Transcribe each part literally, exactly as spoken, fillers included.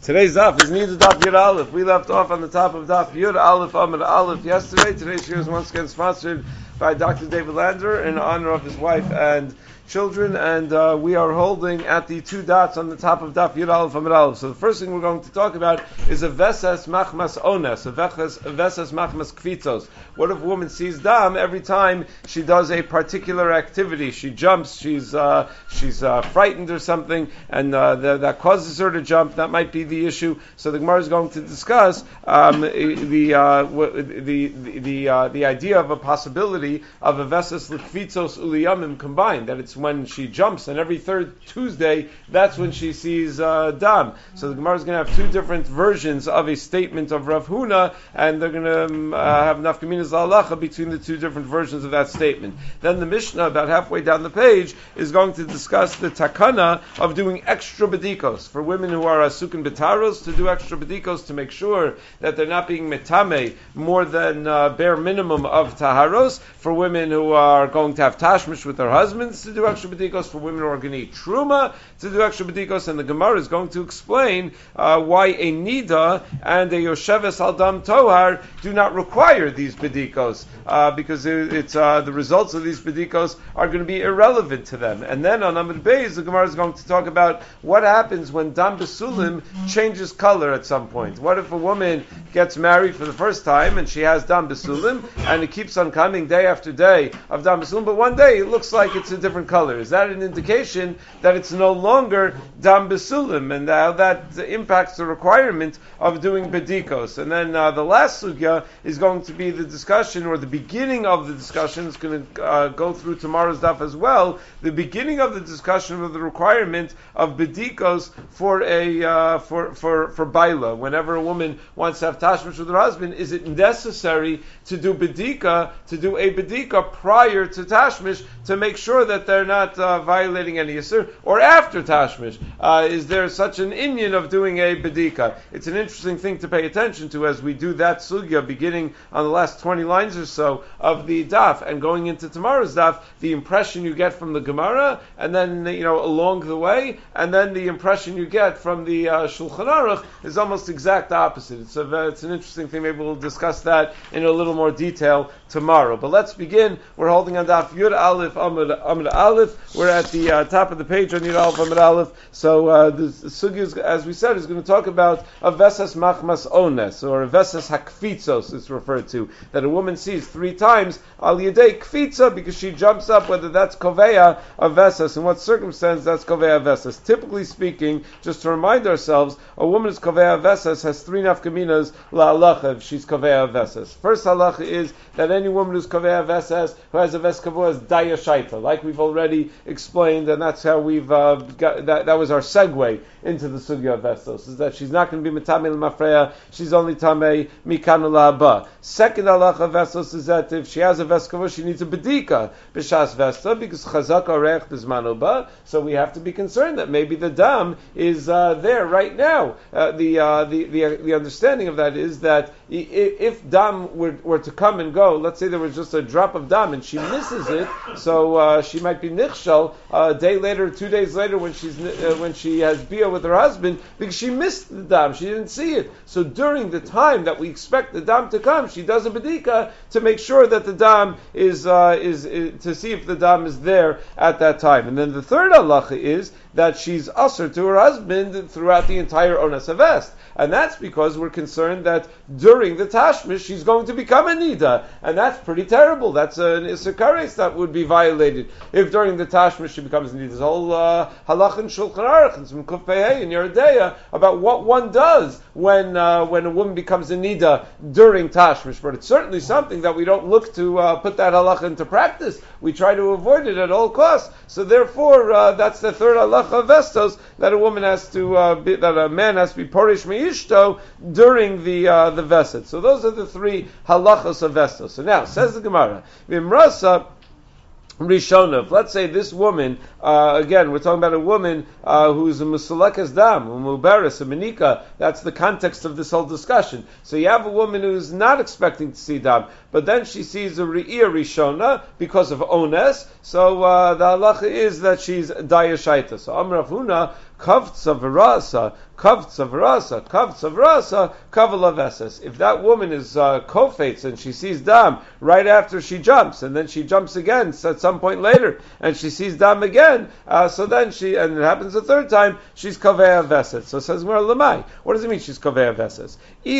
Today's daf is Nida Daf Yud Aleph. We left off on the top of Daf Yud Aleph Amud Aleph yesterday. Today's year is once again sponsored by Doctor David Lander in honor of his wife and children, and uh, we are holding at the two dots on the top of Daf Yud Aleph Amud Aleph. So the first thing we're going to talk about is a Veses Machmas Ones, a Veses Machmas Kvitzos. What if a woman sees dam every time she does a particular activity? She jumps, she's uh, she's uh, frightened or something, and uh, the, that causes her to jump. That might be the issue. So the Gemara is going to discuss um, the, uh, the the the uh, the idea of a possibility of a Veses Kvitzos Uliyamim combined, that it's when she jumps, and every third Tuesday, that's when she sees uh, dam. So the Gemara is going to have two different versions of a statement of Rav Huna, and they're going to um, uh, have nafkaminas la'alacha between the two different versions of that statement. Then the Mishnah, about halfway down the page, is going to discuss the takana of doing extra bedikos for women who are asukin betaros, to do extra bedikos to make sure that they're not being metame more than uh, bare minimum of taharos. For women who are going to have tashmish with their husbands, to do extra bedikos. For women who are going to eat truma, to do extra bedikos. And the Gemara is going to explain uh, why a nida and a yosheves al dam tohar do not require these bedikos, uh, because it, it's uh, the results of these bedikos are going to be irrelevant to them. And then on Amud Beis, the Gemara is going to talk about what happens when dam besulim changes color at some point. What if a woman gets married for the first time and she has dam besulim, and it keeps on coming day after day of dam besulim, but one day it looks like it's a different color? Is that an indication that it's no longer dam besulim, and how that impacts the requirement of doing bedikos? And then uh, the last sugya is going to be the discussion, or the beginning of the discussion. It's going to uh, go through tomorrow's daf as well. The beginning of the discussion of the requirement of bedikos for a uh, for for for baila. Whenever a woman wants to have tashmish with her husband, is it necessary to do bedika, to do a bedika prior to tashmish, to make sure that they're not uh, violating any yisur, or after tashmish? Uh, is there such an inyan of doing a bedika? It's an interesting thing to pay attention to as we do that sugya, beginning on the last twenty lines or so of the daf and going into tomorrow's daf. The impression you get from the Gemara, and then you know along the way, and then the impression you get from the uh, Shulchan Aruch is almost exact opposite. It's a, it's an interesting thing. Maybe we'll discuss that in a little more detail tomorrow. But let's begin. We're holding on daf Yud Aleph Amud Amud Aleph. We're at the uh, top of the page on Yud Aleph Amud Aleph. So uh, the sugya, as we said, is going to talk about a Veses Machmas Ones, or a Veses Hakvitzos. It's referred to, that a woman sees three times al yedei kvitza, because she jumps up, whether that's koveya of Veses, in what circumstance that's koveya Veses. Typically speaking, just to remind ourselves, a woman who's koveya Veses has three nafkaminas la'alacha if she's koveya Veses. First halacha is that any woman who's koveya Veses, who has a ves kavua, is daya shaita, like we've already explained, and that's how we've uh, got, that, that was our segue into the sugya of Vesos, is that she's not going to be metame l'mafreya, she's only tamei mikanu la'aba. Second halacha of Vesos is that if she has a ves kavua, she needs a bedika b'shas vesta, because chazak arech b'zmanu ba. So we have to be concerned that maybe the dam is uh, there right now. Uh, the, uh, the the the understanding of that is that if dam were, were to come and go, let's say there was just a drop of dam and she misses it, so uh, she might be nichshal uh, a day later, two days later, when she's uh, when she has bia with her husband, because she missed the dam, she didn't see it. So during the time that we expect the dam to come, she does a bedika to make sure that the dam is, uh, is is to see if the dam is there at that time. And then the third halacha is that she's usher to her husband throughout the entire onas havest. And that's because we're concerned that during the tashmish she's going to become a nida, and that's pretty terrible. That's an isakares that would be violated if during the tashmish she becomes a nida. There's a whole uh, halach and shulchan aruch and some kufpehei and yeredeya about what one does when uh, when a woman becomes a nida during tashmish. But it's certainly something that we don't look to uh, put that halach into practice. We try to avoid it at all costs. So therefore, uh, that's the third halach of vestos, that a woman has to uh, be, that a man has to be porish meishto during the uh, the veset. So those are the three halachos of vestos. So now says the Gemara, v'imrasa Rishonov. Let's say this woman, uh, again, we're talking about a woman uh, who's a musalakas dam, a mubaris, a menika. That's the context of this whole discussion. So you have a woman who's not expecting to see dam, but then she sees a re'ir rishona because of ones. So uh, the halacha is that she's daya shaita. So Amar Rav Huna, kavtza v'rasa, kavtza v'rasa, kavtza v'rasa, kavala veses. If that woman is uh, kofetz and she sees dam right after she jumps, and then she jumps again at some point later, and she sees dam again, uh, so then she, and it happens a third time, she's kaveh veses. So it says, lamai. What does it mean she's kaveh veses?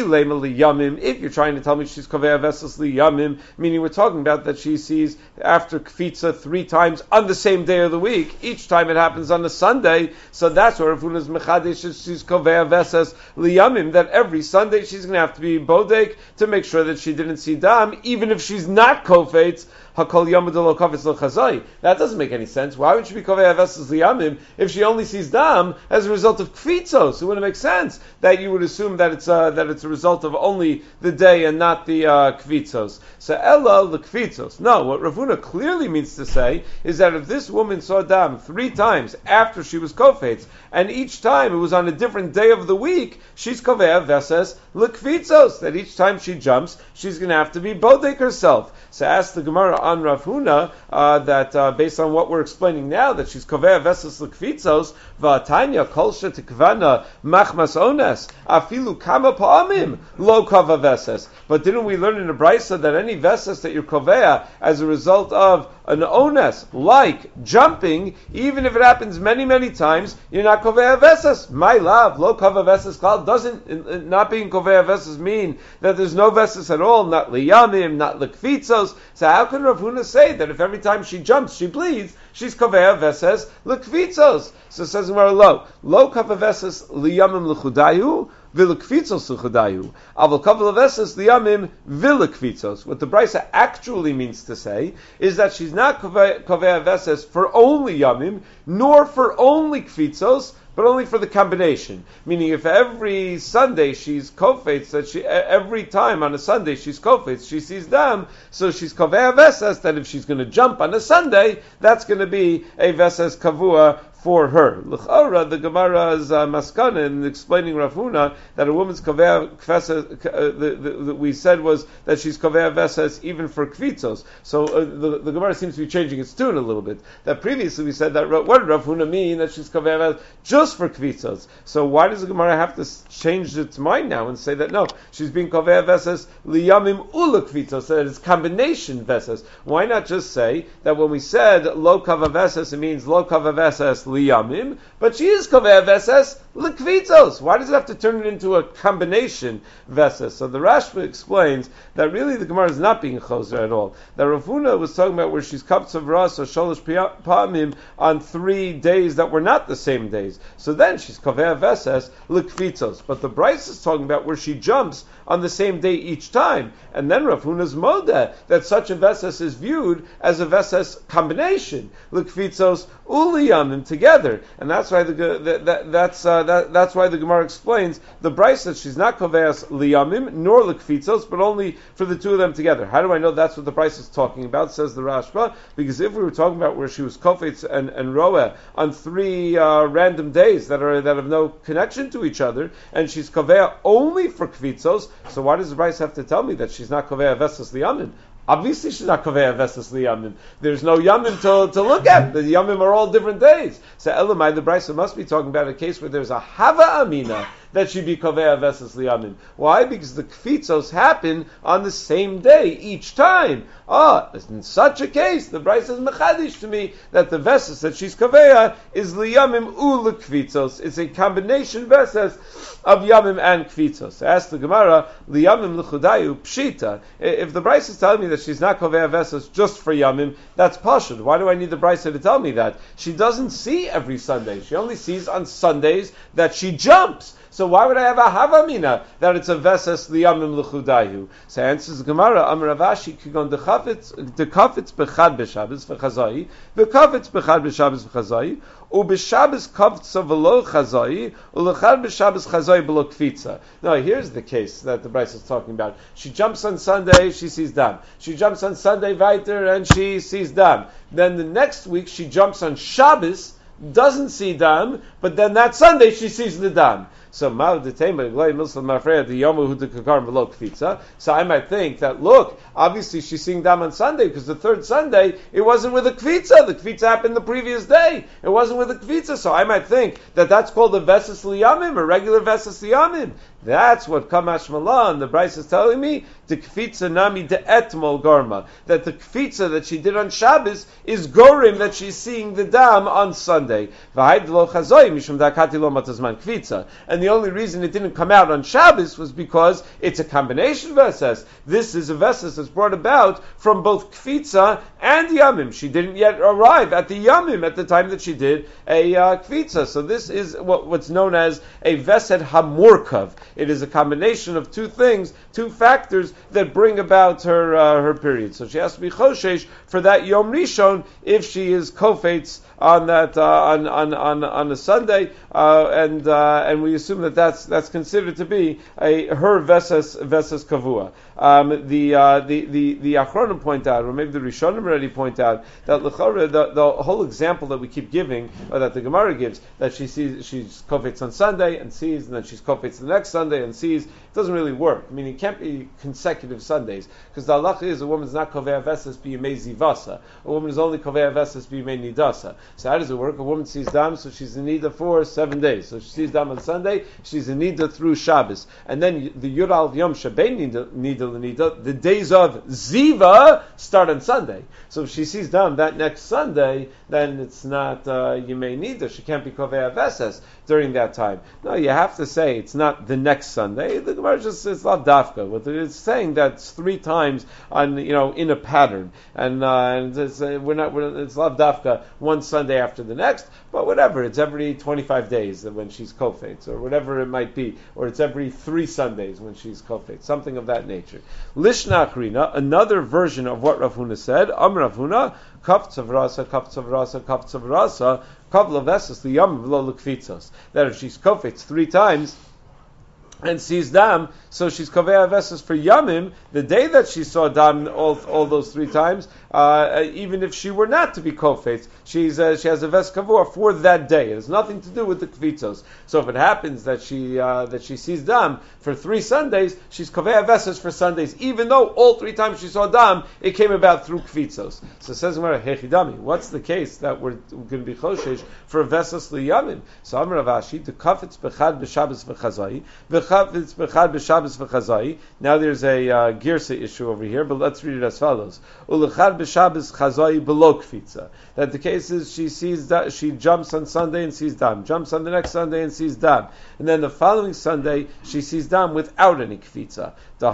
If you're trying to tell me she's kaveh veses li yamim, meaning we're talking about that she sees after kfitza three times on the same day of the week, each time it happens on a Sunday, so that's where Rav Huna's mechadish is she's kaveh veses li yamim, that every Sunday she's going to have to be bodek to make sure that she didn't see dam, even if she's not kofetz. Hakol yamadolo kavitz l'chazai. That doesn't make any sense. Why would she be kaveh veses liyamim if she only sees dam as a result of kfitzos? It wouldn't make sense that you would assume that it's uh, that it's a result of only the day and not the uh, kfitzos. So ella l'kfitzos. No, what Rav Huna clearly means to say is that if this woman saw dam three times after she was kofetz, and each time it was on a different day of the week, she's kaveh veses l'kfitzos. That each time she jumps, she's going to have to be bodek herself. So ask the Gemara on Rav Huna uh, that uh, based on what we're explaining now, that she's kovea veses l'kfitzos v'atanya kol shetikvana machmas ones afilu kama pa'amim lo kava veses. But didn't we learn in the Brisa that any veses that you're kovea as a result of an ones, like jumping, even if it happens many many times, you're not kovea veses. My love, lo kava veses klal doesn't not being kovea veses mean that there's no veses at all, not liyamim, not l'kfitzos. So how can Rav Huna say that if every time she jumps she bleeds, she's kaveh veses l'kfitzos? So it says more lo lo kaveh veses liyamim l'chudayu v'l'kfitzos l'chudayu aval kaveh veses liyamim v'l'kfitzos. What the Brisa actually means to say is that she's not kaveh veses for only yamim, nor for only kfitzos, but only for the combination. Meaning, if every Sunday she's kofetz, that she every time on a Sunday she's kofetz, she sees dam, so she's kaveh veses, that if she's going to jump on a Sunday, that's going to be a veses kavua for her. L'chora, the Gemara's uh, maskana in explaining Rav Huna that a woman's kaveh veses, uh, the, the, the, we said was that she's kaveh veses even for kvitzos. So uh, the, the Gemara seems to be changing its tune a little bit. That previously we said that what did Rav Huna mean that she's kaveh veses just for kvitzos? So why does the Gemara have to change its mind now and say that no, she's being kaveh veses liyamim ula kvitzos, so that it's combination veses? Why not just say that when we said lo kaveh veses, it means lo kaveh veses liyamim, but she is kaveh veses l'kvitzos? Why does it have to turn it into a combination veses? So the Rashba explains that really the Gemara is not being choser at all. That Rav Huna was talking about where she's kaptzav ras or sholosh pa'amim on three days that were not the same days. So then she's kaveh veses l'kvitzos. But the Bryce is talking about where she jumps on the same day each time. And then Rav Huna's modeh that such a veses is viewed as a veses combination, l'kvitzos uliyamim together. And that's why the that, that that's uh, that, that's why the Gemara explains the Bryce that she's not koveas liyamim nor l'kfitzos, but only for the two of them together. How do I know that's what the Bryce is talking about? Says the Rashba, because if we were talking about where she was kofetz and and roeh on three uh, random days that are that have no connection to each other, and she's kovea only for kfitzos, so why does the Bryce have to tell me that she's not kovea vesas liyamim? Obviously, she's not kovea vesas liyamim. There's no yamim to, to look at. The yamim are all different days. So Elamai, the Brisa must be talking about a case where there's a hava amina that should be kovea vesas liyamim. Why? Because the kfitzos happen on the same day each time. Ah, in such a case, the Brisa is mechadish to me that the vesas that she's kovea is liyamim u lekfitzos. It's a combination vesas of yamim and kfitzos. Ask the Gemara, liyamim lechudayu pshita. If the Brisa is telling me that she's not kovea vesas just for yamim, that's pashut. Why do I need the Brisa to tell me that? She doesn't see every Sunday. She only sees on Sundays that she jumps. So why would I have a havamina that it's a vesas liyamim lechudayu? So answers the Gemara, Amar Ravashi kigon dekafetz dekafetz bechad b'Shabbos v'chazai v'kafetz bechad b'Shabbos v'chazai u'b'Shabbos kavtza v'lo chazai u'lechad b'Shabbos chazai b'lo kfitza. Now here's the case that the Bryce is talking about. She jumps on Sunday, she sees dam. She jumps on Sunday weiter and she sees dam. Then the next week she jumps on Shabbos, doesn't see dam, but then that Sunday she sees the dam. So so I might think that, look, obviously she's seeing dam on Sunday because the third Sunday it wasn't with a kvitza. The kvitza happened the previous day. It wasn't with a kvitza. So I might think that that's called a veses liyamim, a regular veses liyamim. That's what Kamash Malan, the Bryce is telling me, the kvitza nami de etmol gorma, that the kvitza that she did on Shabbos is gorim that she's seeing the dam on Sunday. And the only reason it didn't come out on Shabbos was because it's a combination veses. This is a veses that's brought about from both kvitza and yamim. She didn't yet arrive at the yamim at the time that she did a uh, kvitza. So this is what, what's known as a vesed hamurkav. It is a combination of two things, two factors that bring about her uh, her period. So she has to be choshesh for that Yom Rishon if she is kofetz on that uh, on, on on on a Sunday, uh, and uh, and we assume that that's that's considered to be a her vesas vesas kavua. Um, the, uh, the the the Achronim point out, or maybe the Rishonim already point out that l'chora, the, the whole example that we keep giving, or that the Gemara gives, that she sees she's kofetz on Sunday and sees, and then she's kofetz the next Sunday and sees, it doesn't really work. I mean, it can't be consecutive Sundays because the halacha is a woman's not kovei vesas b'yimei zivasa. A woman is only kovei vesas b'yimei nidasa. So how does it work? A woman sees dam, so she's in nida for seven days. So she sees dam on Sunday, she's in nida through Shabbos, and then the Yural Yom Shabei nida, nida l'nida, the days of ziva start on Sunday. So if she sees dam that next Sunday, then it's not uh, yimei nida. She can't be kovei vesas during that time. No, you have to say it's not the next Sunday. The Gemara just says lav dafka. What it's saying that's three times on you know in a pattern, and, uh, and it's, uh, we're not we're, it's lav dafka one Sunday after the next, but whatever. It's every twenty-five days when she's kofetz, or whatever it might be, or it's every three Sundays when she's kofetz, something of that nature. Lishna Achrina, another version of what Rav Huna said. Am Rav Huna, kaf tzavrasa, kaf tzavrasa, kaf tzavrasa, kav lavesas liyam v'lo l'kvitzos. That if she's kofetz three times and sees dam, so she's kovei vesas for yamim, the day that she saw dam all, all those three times, uh, even if she were not to be kofetz, she's uh, she has a ves kavua for that day. It has nothing to do with the kvitzos. So if it happens that she uh, that she sees dam for three Sundays, she's kovei vesas for Sundays, even though all three times she saw dam, it came about through kvitzos. So it says Gemara, hechidami, what's the case that we're going to be choshesh for vesas liyamim? So Amar Rav Ashi, to kafetz bechad b'Shabbos v'chazai, v'chafetz bechad b'Shabbos v'chazai. Now there's a uh, girsa issue over here, but let's read it as follows: ulechad b'Shabbos chazai below kvitza. That the case is she sees da, she jumps on Sunday and sees dam, jumps on the next Sunday and sees dam, and then the following Sunday she sees dam without any kvitza. In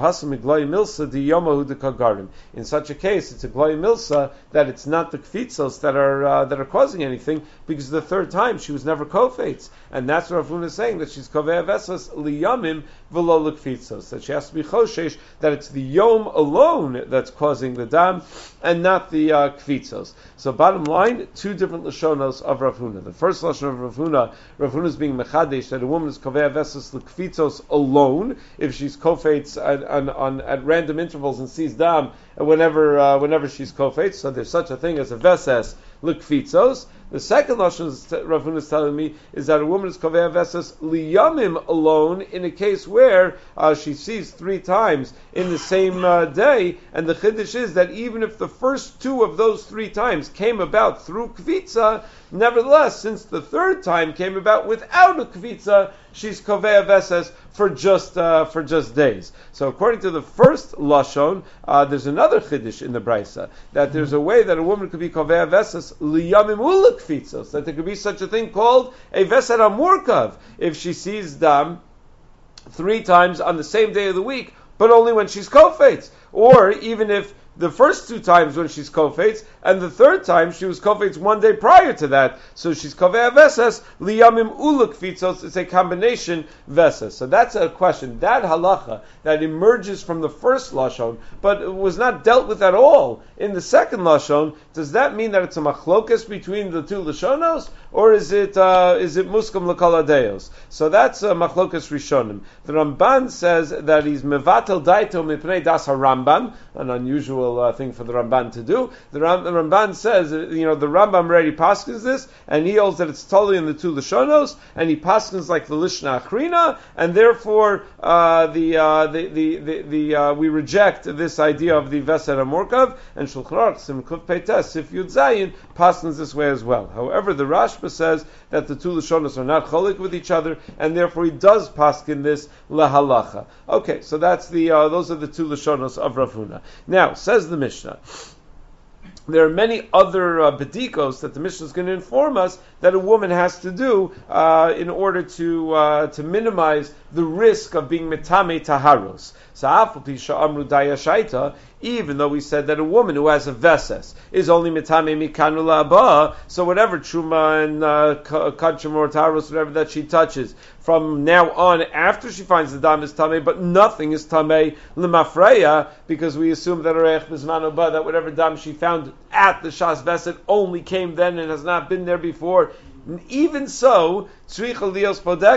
such a case, it's a gloy milsa that it's not the kvitzos that are uh, that are causing anything, because the third time she was never kofetz, and that's what Rav Huna is saying, that she's kovei vesas liyamim v'lo l'kvitzos, that she has to be choshesh that it's the yom alone that's causing the dam and not the uh, kvitzos. So bottom line, two different lashonos of Rav Huna. The first lashon of Rav Huna, Rav Huna is being mechadesh that a woman is kovei vesas l'kvitzos alone if she's kofetz at, on, on, at random intervals and sees dam whenever uh, whenever she's kofetz. So there's such a thing as a veses l'kvitzos. The second lashon Rav Huna is telling me is that a woman is kovei vesas liyamim alone in a case where uh, she sees three times in the same uh, day, and the chiddush is that even if the first two of those three times came about through kvitza, nevertheless, since the third time came about without a kvitza, she's kovei vesas for just uh, for just days. So according to the first lashon, uh, there's another chiddush in the brisa that there's a way that a woman could be kovei vesas liyamim ula kvitzos, that there could be such a thing called a vesed amurkav if she sees dam three times on the same day of the week, but only when she's kofetz, or even if the first two times when she's kofetz, and the third time she was kofetz one day prior to that, so she's kovei vesas liyamim ula kvitzos. It's a combination vesas. So that's a question. That halacha that emerges from the first lashon, but was not dealt with at all in the second lashon. Does that mean that it's a machlokas between the two lashonos, or is it uh, is it muskam l'kol hadeos? So that's a machlokas rishonim. The Ramban says that he's mevatel daito mipnei das harambam, an unusual unusual uh, thing for the Ramban to do. The, Ram, the Ramban says, you know, the Rambam already paskins this, and he holds that it's totally in the two Lashonos, and he paskins like the Lishna Achrina, and therefore uh, the, uh, the the the, the uh, we reject this idea of the Veser HaMorkav, and Shulchan Aruch Simkuf Peites Sif Yud Zayin paskins this way as well. However, the Rashba says that the two Lashonos are not cholik with each other, and therefore he does paskin this lahalacha. Okay, so that's the uh, those are the two Lashonos of Rav Huna. Now, says the Mishnah, there are many other uh, bedikos that the Mishnah is going to inform us that a woman has to do uh, in order to uh, to minimize the risk of being metame taharos. So, even though we said that a woman who has a veses is only mitame mikanu la'aba, so whatever truma and uh, kachim or taharos, whatever that she touches, from now on, after she finds the dam is tamei, but nothing is tamei lemafreya, because we assume that Areich Bizman Oba, that whatever dam she found at the Shas Veset only came then and has not been there before. Even so, still we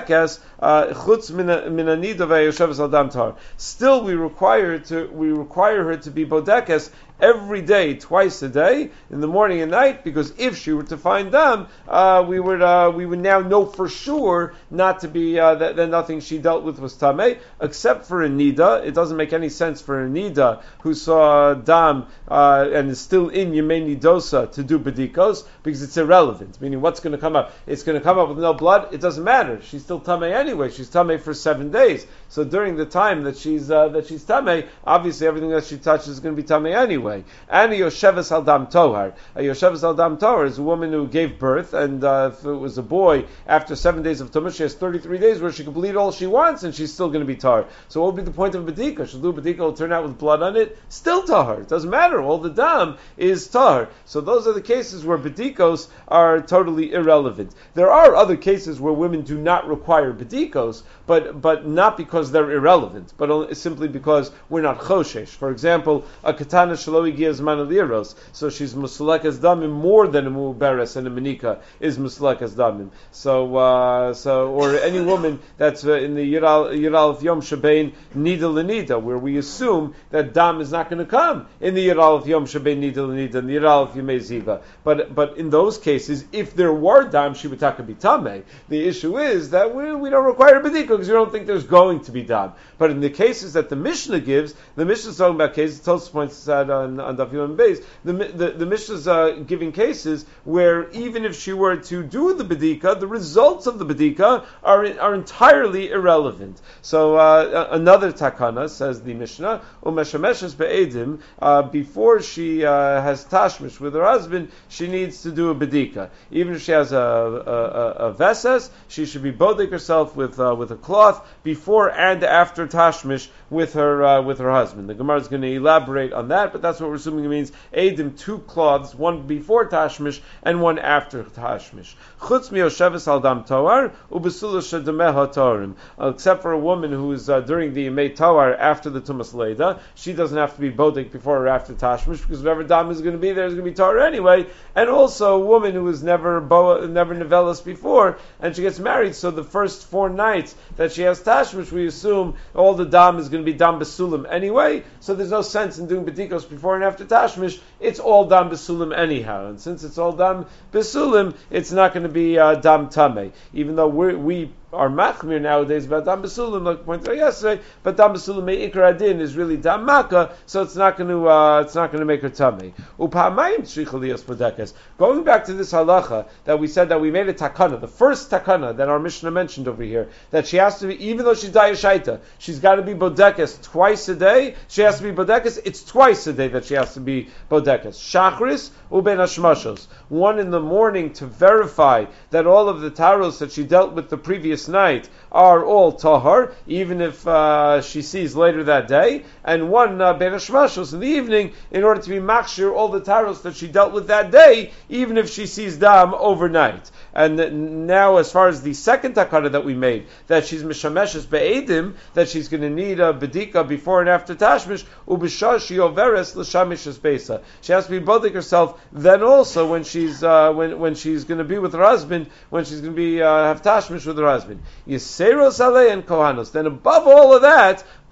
require her to we require her to be bodekes every day, twice a day, in the morning and night, because if she were to find them, uh, we would uh, we would now know for sure not to be uh, that, that nothing she dealt with was tamei, except for a nida. It doesn't make any sense for a nida who saw dam uh, and is still in yemei nidosa to do bedikos, because it's irrelevant. Meaning, what's going to come up? It's going to come up with no blood. It doesn't matter. She's still tamei anyway. She's tamei for seven days. So during the time that she's uh, that she's tamei, obviously everything that she touches is going to be tamei anyway. And a Yosheves al Dam Tohar. A Yosheves al Dam Tohar is a woman who gave birth, and uh, if it was a boy, after seven days of Tumah, she has thirty-three days where she can bleed all she wants, and she's still going to be tar. So what would be the point of Badika? She'll do Badika, will turn out with blood on it, still tahar. It doesn't matter. All the dam is tahar. So those are the cases where Badikos are totally irrelevant. There are other cases where women do not require Badikos, but but not because they're irrelevant, but only, simply because we're not choshesh. For example, a katana shelo higiyah zman aliros, so she's muslekas damim more than a muberes, and a menika is muslekas damim. So uh, so or any woman that's uh, in the yiral yiral yom shebein nida lenida, where we assume that dam is not going to come in the yiral yom shebein nida lenida and the yiral yomei ziva. But but in those cases, if there were dam, she would taka be tamei. The issue is that we, we don't require bedika because we don't think there's going to be dam. But in the cases that the Mishnah gives, the Mishnah is talking about cases. Tosfos points out on on Daf Yom Beis, the the, the Mishnah is uh, giving cases where even if she were to do the bedika, the results of the bedika are are entirely irrelevant. So uh, another takana, says the Mishnah, umeshameshes be'edim, uh, before she uh, has tashmish with her husband, she needs to do a bedika. Even if she has a a, a, a veses, she should be bodek herself with uh, with a cloth before and after tashmish with her uh, with her husband. The Gemara is going to elaborate on that, but that's what we're assuming it means. Edim, two cloths, one before tashmish and one after tashmish. Chutz mi yosheves al dam toar ubesula shedemeha torim. Except for a woman who is uh, during the yemei toar after the tumas leida, she doesn't have to be bodek before or after tashmish, because whatever dam is going to be there is going to be toar anyway. And also a woman who was never bo- never nevelas before, and she gets married, so the first four nights that she has tashmish, we assume all the dam is going to be dam besulim anyway, so there's no sense in doing bedikos before and after tashmish. It's all dam besulim anyhow, and since it's all dam besulim, it's not going to be uh, dam tamei, even though we're, we are machmir nowadays about dam besulim, like pointed out yesterday, but dam besulim me'ikar adin is really dam maka, so it's not going to uh, it's not going to make her tamei. Upamayim tzricha liyos bodekes. Going back to this halacha that we said that we made a takana, the first takana that our Mishnah mentioned over here, that she has to be, even though she's dayashaita, she's got to be bodekes twice a day. She has to be bodekes. It's twice a day that she has to be bodekes. Shachris uben hashmashos. One in the morning to verify that all of the taros that she dealt with the previous night are all tahar, even if uh, she sees later that day, and one uh, ben hashmashos in the evening in order to be makshir all the taros that she dealt with that day, even if she sees dam overnight. And now, as far as the second takana that we made, that she's mishameshes be'edim, that she's going to need a bedika before and after tashmish, ubisha shioveres l'shamishes beisa. She has to be bodek herself then also when she's uh, when when she's going to be with her husband, when she's going to be uh, have tashmish with her husband. Yiseros alei and kohanos. Then above all of that,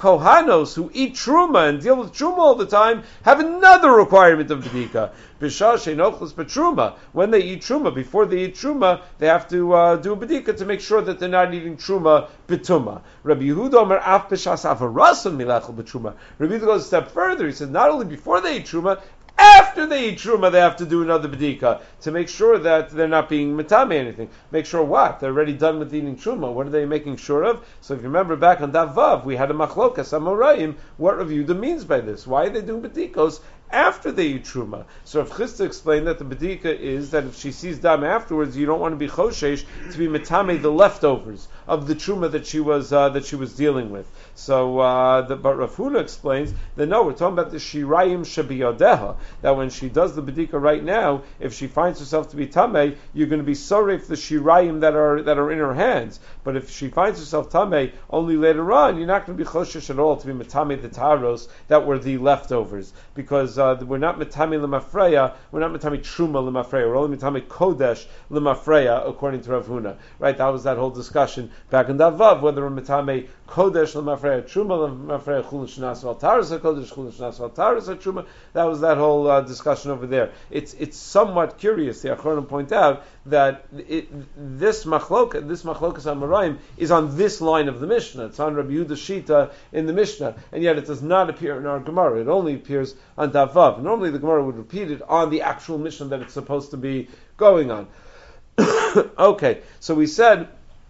Kohanos, who eat truma and deal with truma all the time, have another requirement of bedika. B'shah she'nochlos betruma. When they eat truma, before they eat truma, they have to uh, do a bedika to make sure that they're not eating truma betuma. Rabbi Yehuda Omer af b'shas avarason milachol betruma. Rabbi Yehuda goes a step further. He says not only before they eat truma, after they eat truma, they have to do another bedika to make sure that they're not being metame anything. Make sure what? They're already done with eating truma. What are they making sure of? So if you remember back on Dav Vav, we had a machlokas amoraim. What Rav Yehuda means by this? Why are they doing bedikos after they eat truma? So Rav Chisda explained that the bedika is that if she sees dam afterwards, you don't want to be choshesh to be metame the leftovers of the truma that she was uh, that she was dealing with. So, uh, the, but Rav Huna explains that no, we're talking about the shirayim shebiyadeha, that when she does the bedika right now, if she finds herself to be tamei, you're going to be sorry for the shirayim that are that are in her hands. But if she finds herself tamei only later on, you're not going to be choshesh at all to be metame the taros that were the leftovers, because uh, we're not metame lemafreya, we're not metame truma lemafreya, we're only metame kodesh lemafreya, according to Rav Huna. Right? That was that whole discussion back in Davav, whether we're metame kodesh lemafreya, truma lemafreya, chulin shnas val taros kodesh, chulin shnas val taros truma. That was that whole uh, discussion over there. It's it's somewhat curious. The Achronim point out that it, this machlok, this machlokas amoraim is on this line of the Mishnah. It's on Rabbi Yehuda Shita in the Mishnah, and yet it does not appear in our Gemara. It only appears on Davav. Normally, the Gemara would repeat it on the actual Mishnah that it's supposed to be going on. Okay, so we said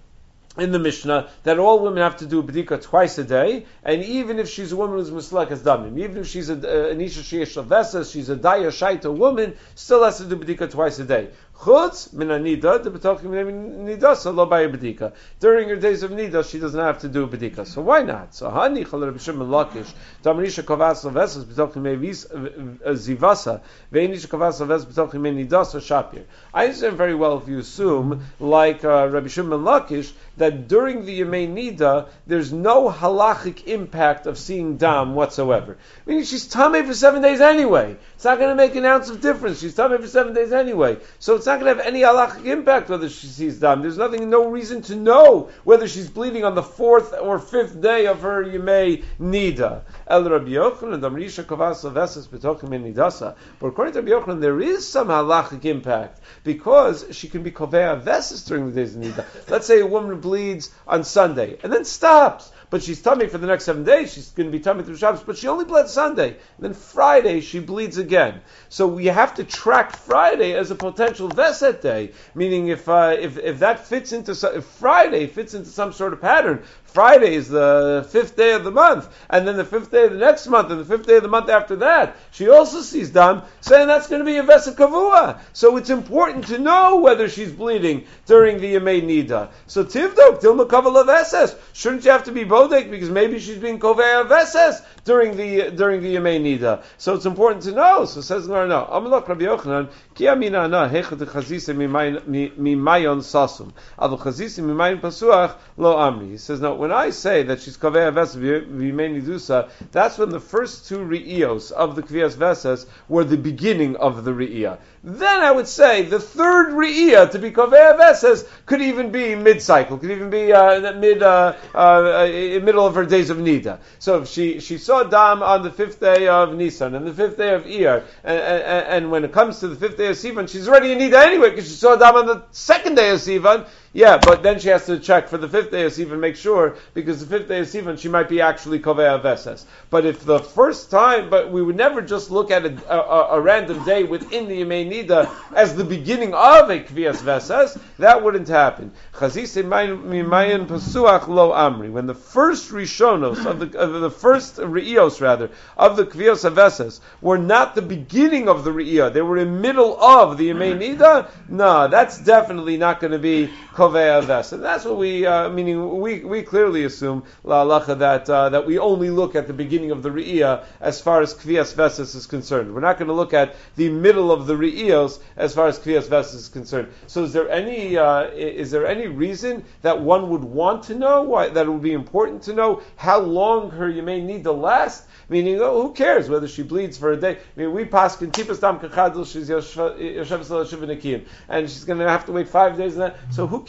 in the Mishnah that all women have to do bedika twice a day, and even if she's a woman who's mislek as damim, even if she's a, an isha sheyesh shavesas, she's a daya shaita woman, still has to do bedika twice a day. Chutz min anida, the betokim nida, so lo baya bedika. During her days of nida, she does not have to do bedika. So why not? So hani chal Rabbi Shimon Lakish, damarisha kovas lavesas betokim mevis zivasa, ve'enisha kovas lavesas betokim nida, so shapir. I understand very well if you assume, like uh, Rabbi Shimon Lakish, that during the Yemei Nida, there's no halachic impact of seeing dam whatsoever. Meaning she's tamei for seven days anyway. It's not going to make an ounce of difference. She's tamei for seven days anyway. So it's not going to have any halachic impact whether she sees dam. There's nothing, no reason to know whether she's bleeding on the fourth or fifth day of her Yemei Nida. El Rabbi Yochanan, Damrisha Kovas Lavesas B'tochim Nidasa. But according to Rabbi Yochanan, there is some halachic impact because she can be kovea veses during the days of Nida. Let's say a woman bleeds on Sunday and then stops, but she's tummy for the next seven days. She's going to be tummy through Shabbos, but she only bled Sunday. And then Friday she bleeds again. So we have to track Friday as a potential veset day, meaning if uh, if if that fits into if Friday fits into some sort of pattern. Friday is the fifth day of the month, and then the fifth day of the next month, and the fifth day of the month after that, she also sees dam, saying that's going to be a veset kavua. So it's important to know whether she's bleeding during the Yemei Nida. So tivdok tilma kavala veses. Shouldn't you have to be bodek because maybe she's being kovea veses during the during the Yemei Nida? So it's important to know. So says no, no. Amalok Rabbi Yochanan ki amina na hechat chazisa mimayon sasum al chazisa mimayon pasuach lo amri. He says no. When I say that she's Kaveh Vesas V'Yimei Nidusa, that's when the first two Re'iyos of the Kviyas Vesas were the beginning of the Re'iyah. Then I would say the third Re'iyah to be Kaveh Vesas could even be mid-cycle, could even be uh, mid, uh, uh, middle of her days of Nida. So if she, she saw Dam on the fifth day of Nisan and the fifth day of Iyar, and, and, and when it comes to the fifth day of Sivan, she's already in Nida anyway because she saw Dam on the second day of Sivan. Yeah, but then she has to check for the fifth day of Sivan, make sure, because the fifth day of Sivan, she might be actually Kovea Veses. But if the first time, but we would never just look at a, a, a random day within the Yemei Nida as the beginning of a Kvias Veses, that wouldn't happen. Chazis Mimayan Pasuach Lo Amri. When the first Rishonos, of the, of the first Re'iyos rather, of the Kvias Veses, were not the beginning of the Re'iyah, they were in middle of the Yemei Nida, no, that's definitely not going to be Kovea Ves. And that's what we, uh, meaning we, we clearly assume, La Halacha, that, uh, that we only look at the beginning of the Re'iyah as far as Kvias Veses is concerned. We're not going to look at the middle of the Re'iyos as far as Kvias Veses is concerned. So is there any, uh, is there any reason that one would want to know, why, that it would be important to know how long her Yemei Nida last? Meaning, oh, who cares whether she bleeds for a day? I mean, we pass in Tipas Dam Kachadil, she's Yoshev Salah Shiva Nekiim, and she's going to have to wait five days and that. So who cares?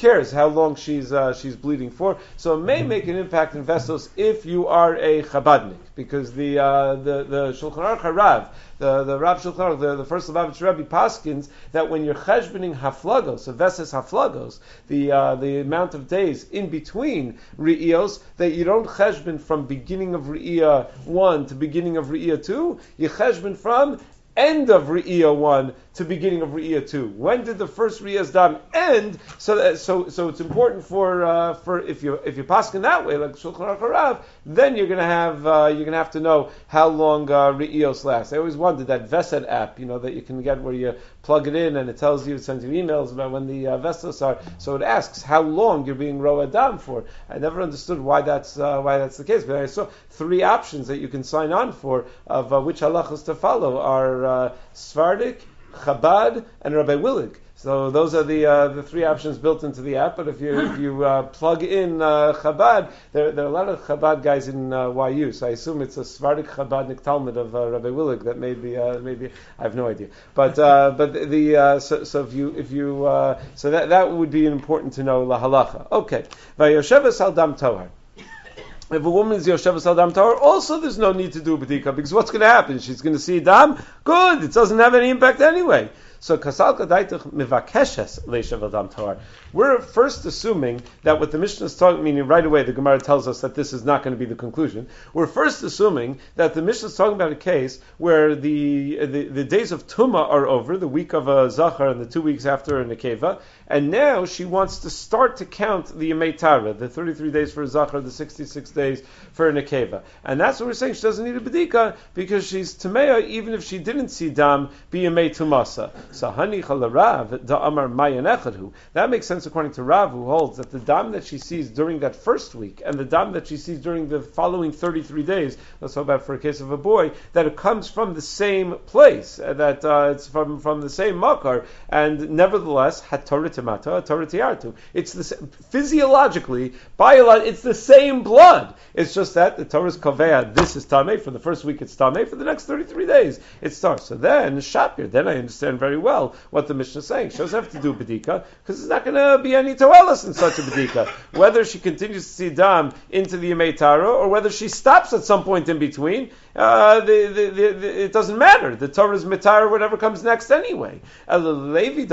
cares how long she's uh, she's bleeding for? So it may make an impact in Vessos if you are a Chabadnik, because the uh, the the Shulchan Aruch Harav, the the Rav Shulchan Aruch, the, the first Lubavitch Rebbe paskins that when you're cheshboning haflagos, a Vessos haflagos, the uh, the amount of days in between Re'iyos, that you don't cheshbon from beginning of Re'iyah one to beginning of Re'iyah two, you cheshbon from end of Re'iyah one to beginning of Re'iyah two. When did the first Re'iyah's dam end? So that, so so it's important for uh, for if you if you pass in that way, like Shulchan Aruch Harav, then you're gonna have uh, you're gonna have to know how long uh, Re'iyos last. I always wondered that Vesed app, you know, that you can get where you plug it in and it tells you, it sends you emails about when the uh, Vestos are. So it asks how long you're being Ro'eh Dam for. I never understood why that's uh, why that's the case, but I saw three options that you can sign on for of uh, which halachas to follow are uh, Sephardic, Chabad, and Rabbi Willig. So those are the uh, the three options built into the app. But if you if you uh, plug in uh, Chabad, there, there are a lot of Chabad guys in uh, Y U. So I assume it's a Sephardic Chabadnik Talmud of uh, Rabbi Willig that maybe uh, maybe I have no idea. But uh, but the uh, so, so if you if you uh, so that that would be important to know la halacha. Okay, Vayosheves al dam tohar. If a woman is Yosheves al dam tohar, also there's no need to do bedika, because what's going to happen? She's going to see dam. Good, it doesn't have any impact anyway. So kasalka daitach mivakeshes leishav al dam tohar. We're first assuming that what the Mishnah is talking, meaning right away the Gemara tells us that this is not going to be the conclusion. We're first assuming that the Mishnah is talking about a case where the the, the days of Tumah are over, the week of a Zachar and the two weeks after a Nekeva, and now she wants to start to count the Yemei Tara, the thirty-three days for a Zachar, the sixty-six days for a Nekeva. And that's what we're saying. She doesn't need a Bedika because she's Tameya even if she didn't see Dam be Yemei Tumasa. So Hani Chalarav da Amar Mayan Echadhu. That makes sense according to Rav, who holds that the Dam that she sees during that first week and the Dam that she sees during the following thirty-three days, let's talk about for a case of a boy, that it comes from the same place, uh, that uh, it's from, from the same makar, and nevertheless, Hatorah Timata, Hatorah Tiartu. It's the physiologically, biologically, it's the same blood. It's just that the Torah's Kovea, this is Tameh, for the first week it's Tameh, for the next thirty-three days it starts. So then, Shapir, then I understand very well what the Mishnah is saying. She doesn't have to do Bedika, because it's not going to be any Toelis in such a Bedika. Whether she continues to see Dam into the Yemei Tara, or whether she stops at some point in between, uh, the, the, the, the, it doesn't matter. The Torah's Mitar, whatever comes next anyway. But according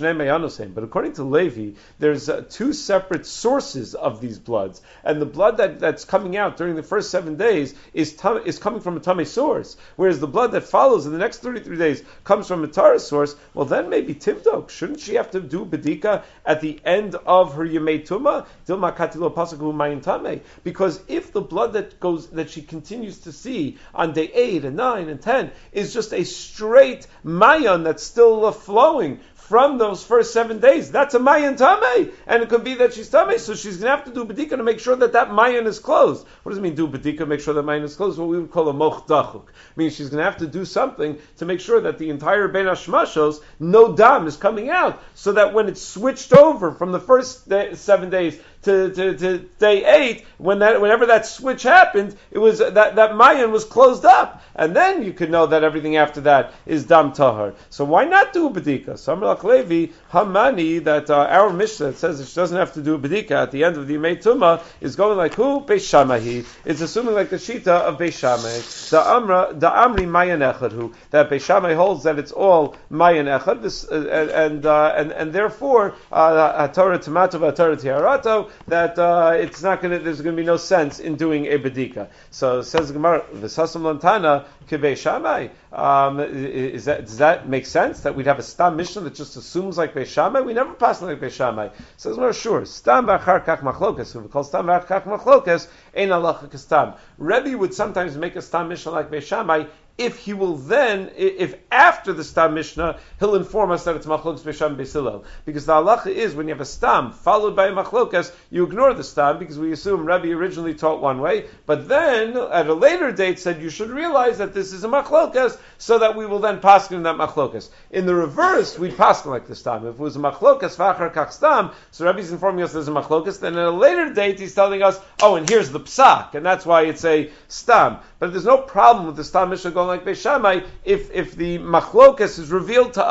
to Levi, there's uh, two separate sources of these bloods. And the blood that, that's coming out during the first seven days is tam, is coming from a Tameh source. Whereas the blood that follows in the next thirty-three days comes from a Tara source. Well, then maybe Tivdok. Shouldn't she have to do Bedika at the end of her Yemei Tumah? Dilma Katilo Pasaku Mayin Tameh. Because if the blood that goes that she continues to see on day eight and nine and ten is just a straight mayan that's still uh, flowing from those first seven days, that's a mayan tameh, and it could be that she's tameh, so she's going to have to do bedika to make sure that that mayan is closed. What does it mean, do bedika, make sure that mayan is closed? What we would call a moch dachuk. Means she's going to have to do something to make sure that the entire ben hashmashos, no dam is coming out, so that when it's switched over from the first day, seven days to, to, to day eight, when that whenever that switch happened, it was that that mayan was closed up, and then you could know that everything after that is dam tahar. So why not do bedika? So Levi, Hamani, that uh, our Mishnah that says that she doesn't have to do a bedika at the end of the Yemei Tumah is going like who? Beis Shammai. It's assuming like the Shita of Beis Shammai. The Amra, the Amri Mayan Echad, who that Beis Shammai holds that it's all Mayan Echad, this, uh, and, uh, and and therefore uh, Torah Tomato, Torah Tiarato, that uh, it's not going to. There's going to be no sense in doing a bedika. So says Gemara, V'sasam Lantana Kebei Shammai. Um, is that, does that make sense that we'd have a Stam Mishnah that just assumes like Beis Shammai? We never pass like Beis Shammai. Says we're sure. Stam v'achar kach machlokas. Who we call Stam v'achar kach machlokas ein halacha kastam. Rebbe would sometimes make a Stam Mishnah like Beis Shammai if he will then, if after the Stam Mishnah, he'll inform us that it's Machlokas Beis Shammai Beis Hillel. Because the halacha is, when you have a Stam followed by a Machlokas, you ignore the Stam, because we assume Rebbe originally taught one way, but then, at a later date, said you should realize that this is a Machlokas, so that we will then paskin that Machlokas. In the reverse, we'd paskin like the Stam. If it was a Machlokas, V'achar Kach Stam, so Rebbe's informing us there's a Machlokas, then at a later date, he's telling us, oh, and here's the Psak, and that's why it's a Stam. But there's no problem with the Stam Mishnah going like Beis Shammai if, if the machlokas is revealed to us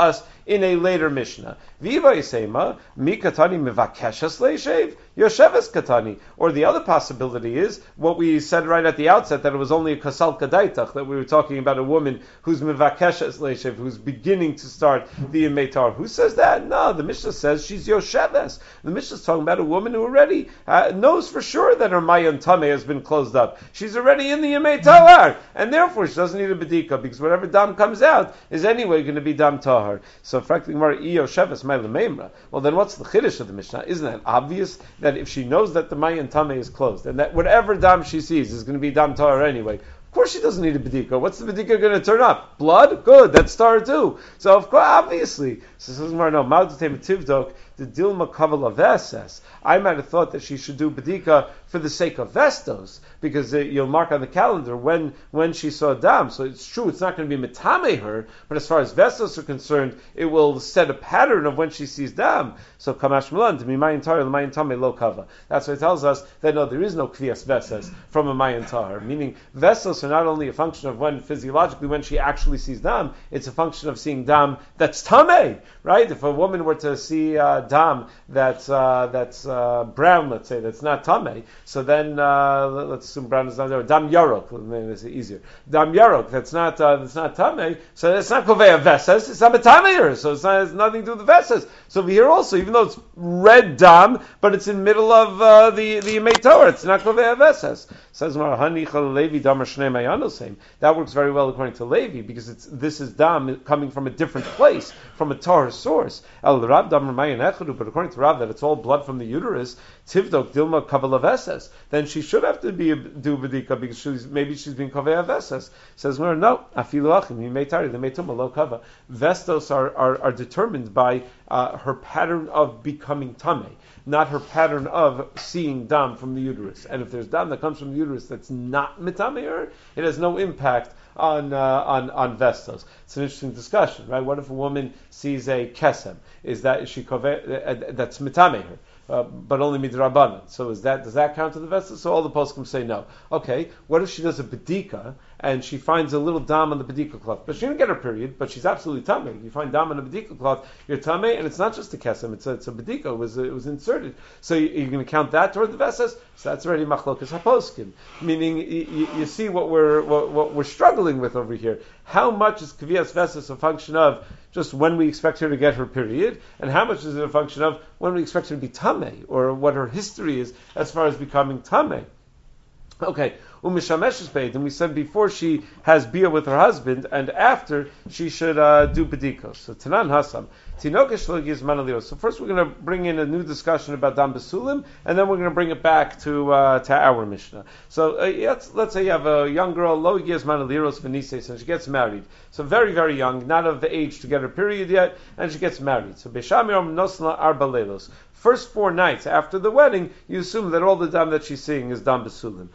in a later Mishnah. Viva Yisema, Mi Katani Mivakeshas Leishev, Yosheves Katani. Or the other possibility is what we said right at the outset, that it was only a Kasal Kadaitach, that we were talking about a woman who's Mivakeshas Leishev, who's beginning to start the Imeitar. Who says that? No, the Mishnah says she's Yosheves. The Mishnah is talking about a woman who already uh, knows for sure that her Mayan Tameh has been closed up. She's already in the Yemei Tahar, and therefore she doesn't need a Bedika, because whatever dam comes out is anyway going to be dam Tahar. So, frankly, Gemara, Yosheves Ma'ila Meimra. Well, then what's the Chiddush of the Mishnah? Isn't that obvious that if she knows that the Mayan Tameh is closed, and that whatever dam she sees is going to be dam Tahar anyway, of course she doesn't need a bedika. What's the bedika going to turn up? Blood? Good, that's star too. So of course, obviously, so says no, tivdok the dilma kavala veses. I might have thought that she should do bedika for the sake of vestos, because uh, you'll mark on the calendar when when she saw dam. So it's true, it's not going to be metame her, but as far as vestos are concerned, it will set a pattern of when she sees dam. So kamash milan to be mayan tar mayan tame lo kava. That's why it tells us that no, there is no kvias veses from a mayan tar, meaning vestos are not only a function of when physiologically when she actually sees dam, it's a function of seeing dam that's tame, right? If a woman were to see uh, dam that's uh, that's uh, brown, let's say, that's not tame, so then uh, let's assume brown is not there. Dam yarok, maybe it's easier. Dam yarok, that's not uh, that's not tame, so that's not kovea veses. It's not tameir, so it's not, it has nothing to do with the veses. So over here also, even though it's red dam, but it's in the middle of uh, the the Yemei Torah, it's not kovea veses. Says Marahani Levi Damar Shnei Mayanosim. That works very well according to Levi, because it's this is dam coming from a different place, from a Torah source. El Rab Damar Mayan Echadu, but according to Rab that it's all blood from the uterus. Tivdok Dilma Kavala Veses. Then she should have to be a, do bedika, because she's maybe she's being kaveh veses. Says no, no. Afilu achim yimeitari the meituma lo kava. Vestos are, are are determined by uh, her pattern of becoming tamei, not her pattern of seeing dam from the uterus. And if there's dam that comes from the uterus that's not mitameir, it has no impact on uh, on on vestos. It's an interesting discussion, right? What if a woman sees a kesem? Is that is she kaveh, uh, that's mitameir? Uh, but only midrabanan. So is that does that count to the vestas? So all the poskim say no. Okay, what if she does a bedika and she finds a little dam on the bedika cloth, but she didn't get her period, but she's absolutely tamei. You find dam on a bedika cloth, you're tamei, and it's not just a kesem; it's a, it's a bedika. It was it was inserted. So you, you're going to count that toward the vestas. So that's already machlokas haposkim. Meaning you, you, you see what we're what, what we're struggling with over here. How much is kvias vestas a function of just when we expect her to get her period, and how much is it a function of when we expect her to be tamei, or what her history is as far as becoming tamei? Okay, umishameshes paid, and we said before she has bia with her husband, and after she should uh, do bedikos. So tanan hasam tinokesh lo gives manalios. So first we're going to bring in a new discussion about dam besulim, and then we're going to bring it back to uh, to our mishnah. So uh, let's let's say you have a young girl, lo gives manalios venises, and she gets married. So very very young, not of the age to get her period yet, and she gets married. So beishamiyom nosla arba leilos. First four nights after the wedding, you assume that all the dam that she's seeing is dam besulim.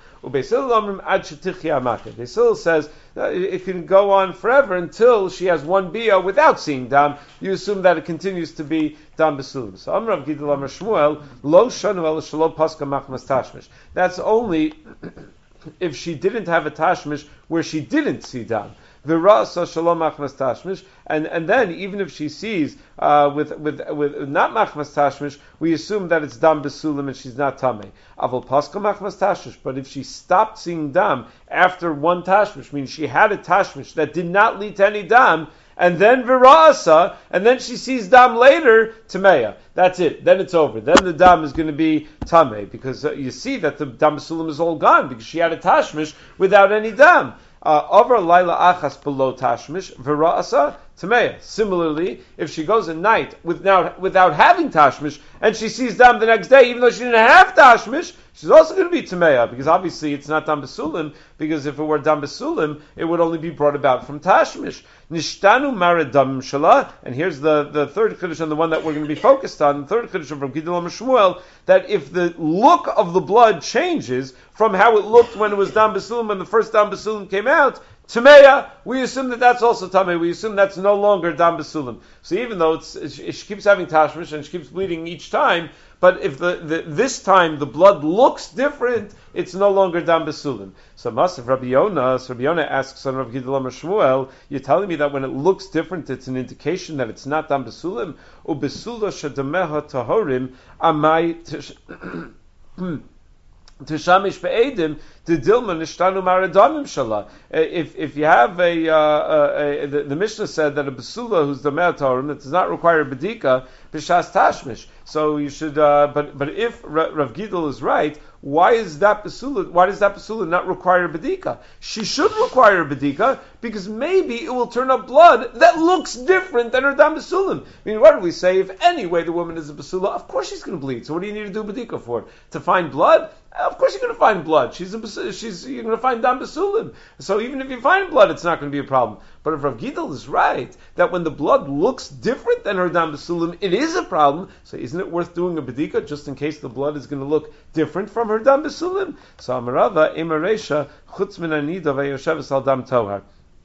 Beisil says that it can go on forever until she has one bia without seeing dam. You assume that it continues to be dam besulim. So Amrav Gidel Amar Shmuel lo shanu el shelo paska machmas tashmish. That's only if she didn't have a tashmish where she didn't see dam. V'rasa shalom machmas tashmish, and and then even if she sees uh, with with with not machmas tashmish, we assume that it's dam besulim and she's not tamei. Avol paska machmas tashmish, but if she stopped seeing dam after one tashmish, meaning she had a tashmish that did not lead to any dam, and then v'rasa, and then she sees dam later, tameya. That's it. Then it's over. Then the dam is going to be tamei, because uh, you see that the dam besulim is all gone because she had a tashmish without any dam. Over laila achas below tashmish v'ra'asa tameya. Similarly, if she goes at night without without having tashmish and she sees dam the next day, even though she didn't have tashmish, she's also going to be tameya, because obviously it's not dam besulim. Because if it were dam besulim, it would only be brought about from tashmish. Nishtanu marad dam shala. And here's the, the third chiddush, and the one that we're going to be focused on. The third chiddush from Gidel Amar Shmuel, that if the look of the blood changes from how it looked when it was dam besulim, when the first dam besulim came out, Tameya, we assume that that's also Tamei. We assume that's no longer Dam Basulim. So even though it's, it's, she keeps having Tashmish and she keeps bleeding each time, but if the, the this time the blood looks different, it's no longer Dam Basulim. So Masav Rabbi Yonah, so Rabbi Yonah asks on Rabbi Gidol Amar Shmuel, you're telling me that when it looks different, it's an indication that it's not Dam Basulim? Ubesula shadameha tahorim amai Tishamish be'edim, the dilma nishtanu maradamim shala. If if you have a, uh, a, a the, the Mishnah said that a basula who's the me'atorim that does not require bedika b'shas tashmish. So you should, uh, but but if Rav Gidol is right, why is that basula? Why does that basula not require bedika? She should require bedika because maybe it will turn up blood that looks different than her dam basulim. I mean, what do we say? If anyway the woman is a basula, of course she's going to bleed. So what do you need to do bedika for? To find blood? Of course you're going to find blood. She's a, she's you're going to find dam basulim. So even if you find blood, it's not going to be a problem. But if Rav Gidol is right that when the blood looks different than her dam basulim, it is a problem. So isn't it worth doing a bedika just in case the blood is going to look different from her dam basulim? So Amarava emaresha chutz min anida vayosheves al dam tohar.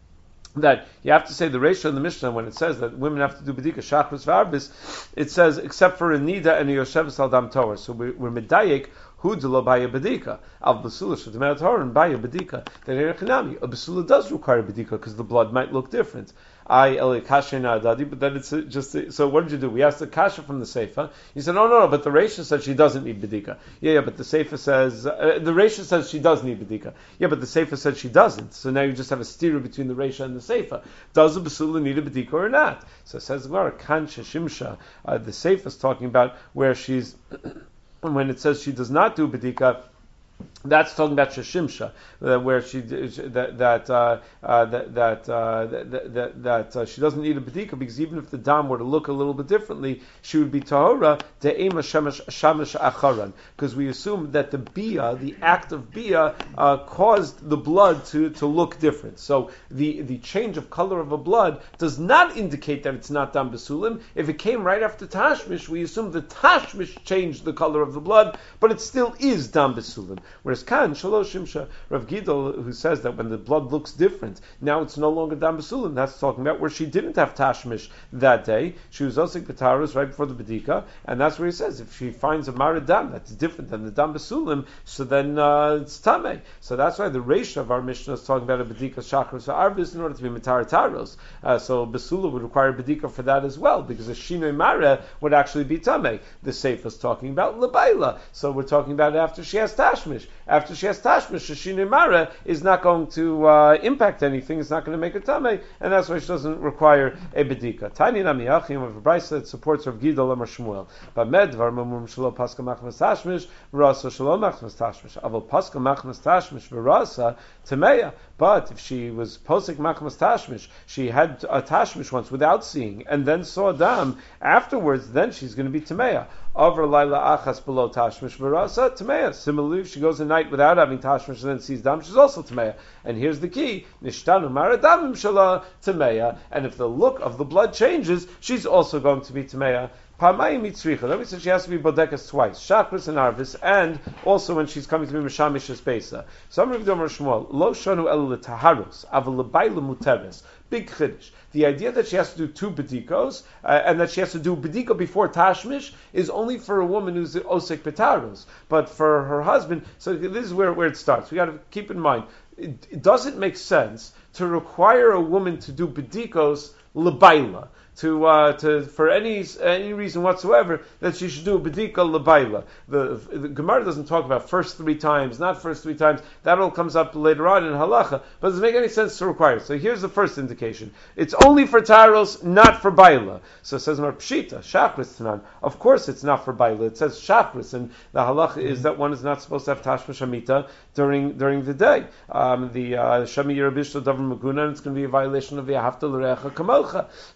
That you have to say the ratio in the Mishnah when it says that women have to do bedika shachris v'arbis, it says except for a nida and a yosheves al dam tohar. So we're, we're medayik. Who do lo baya bedika? Al basula shadmerat horan baya bedika. Then erechinami. A basula does require bedika because the blood might look different. I el kasha na adadi, but then it's just a, so. What did you do? We asked the kasha from the seifa. He said, "No, no, no." But the Reisha said she doesn't need bedika. Yeah, yeah. But the seifa says uh, the Reisha says she does need bedika. Yeah, but the seifa said she doesn't. So now you just have a stira between the Reisha and the seifa. Does a basula need a bedika or not? So it says the Gemara kan sheshimsha. Uh, the seifa is talking about where she's. When it says she does not do bedika, that's talking about sheshimsha, uh, where she that that uh, uh, that that, uh, that that, that uh, she doesn't need a bedika because even if the dam were to look a little bit differently, she would be tahora de'ema shamash shamash acharan, because we assume that the bia, the act of bia, uh, caused the blood to, to look different. So the, the change of color of a blood does not indicate that it's not dam basulim. If it came right after tashmish, we assume the tashmish changed the color of the blood, but it still is dam basulim. Whereas Kan Shalosh Shimsha, Rav Gidol, who says that when the blood looks different, now it's no longer dam basulim. That's talking about where she didn't have tashmish that day. She was osik b'taros right before the bedika, and that's where he says if she finds a maradam that's different than the dam basulim, so then uh, it's tamei. So that's why the Reisha of our Mishnah is talking about a bedika shachros v'arvis in order to be mitar taros. Uh, so basula would require bedika for that as well because a shinoi mara would actually be tamei. The Sefer is talking about lebaila, so we're talking about after she has tashmish. After she has tashmish, Shashina Mara is not going to uh, impact anything. It's not going to make a tamei, and that's why she doesn't require a bedika. Tani nami achim of a brayso that supports Rav Gidol Amar Shmuel. But medvar mamum shelo paska machmas tashmish v'rasa shelo machmas tashmish. Aval paska machmas tashmish v'rasa tameya. But if she was posik machmas tashmish, she had a tashmish once without seeing, and then saw dam afterwards, then she's going to be tameya. Over laila achas below tashmish v'rasa tameya. Similarly, if she goes a night without having tashmish and then sees dam, she's also tameya. And here's the key: nishtanu maradamim shala tameya. And if the look of the blood changes, she's also going to be tameya. Pamayim mitzricha. That means that she has to be bodekas twice, shachris and arvis, and also when she's coming to be mishamish besa. So I'm Rav Domer Shmuel lo shanu el letaharos aval lebayla muteres. Big chiddush. The idea that she has to do two bedikos uh, and that she has to do bedika before tashmish is only for a woman who's osek betaros. But for her husband, so this is where, where it starts. We got to keep in mind, it, it doesn't make sense to require a woman to do bedikos lebayla. To uh, to for any any reason whatsoever that she should do a bedika lebayla. The, the Gemara doesn't talk about first three times, not first three times. That all comes up later on in halacha. But does it make any sense to require? So here's the first indication: it's only for taros, not for bayla. So it says Mar Pshita Shachris Tanan. Of course, it's not for bayla. It says Shachris, and the halacha is that one is not supposed to have tashmish hamita during during the day. Um, the Shami Yerabishlo Davar Maguna, and it's going to be a violation of the Ahavta L'Recha Kamocha. So. Uh,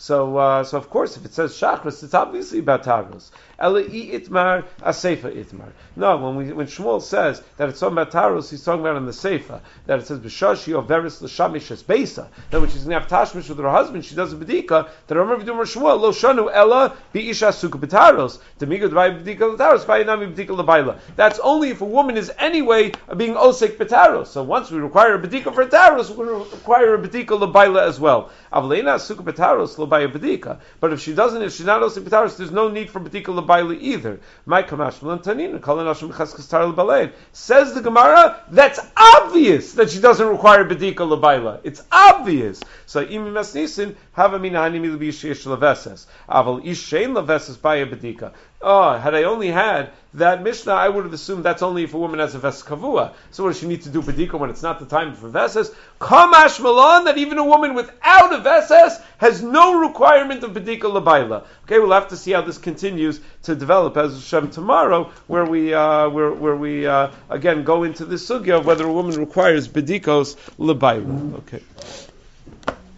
uh, so of course, if it says shachris, it's obviously about taros. Ela I itmar, a seifa itmar. No, when we when Shmuel says that it's talking about taros, he's talking about in the seifa that it says b'shashi overis l'shamish es beisa. That when she's going to have tashmish with her husband, she does a bedika. That Amar v'dumar Shmuel lo shanu ela bi'isha suka b'taros. Demigad v'ay bedika l'taros v'aynami bedika l'bayla. That's only if a woman is anyway being osek b'taros. So once we require a bedika for taros, we're going to require a bedika l'bayla as well. Avleina suka b'taros l'baya bedika. But if she doesn't, if she's not osek b'taros, there's no need for bedika l'bayla either. My kamashmalan tanin kalanashim chaskastar l'balein. Says the Gemara, that's obvious that she doesn't require bedika l'bayla. It's obvious. So imi masnisin have a minahani milubi sheyesh leveses. Aval ishein leveses baya bedika. Oh, had I only had that Mishnah, I would have assumed that's only if a woman has a ves kavua. So what does she need to do bedika when it's not the time for veses? Kamash malon, that even a woman without a veses has no requirement of bedika l'bayla. Okay, we'll have to see how this continues to develop as Hashem tomorrow, where we uh, where where we uh, again go into this sugya of whether a woman requires bedikos l'bayla. Okay.